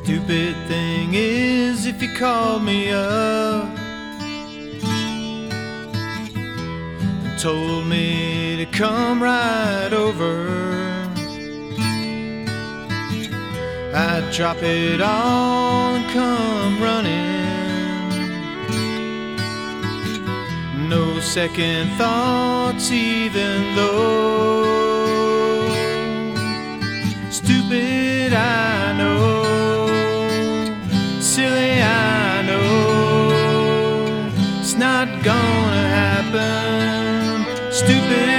Stupid thing is, if you called me up and told me to come right over, I'd drop it all and come running. No second thoughts, even though stupid I know, silly I know, it's not gonna happen. Stupid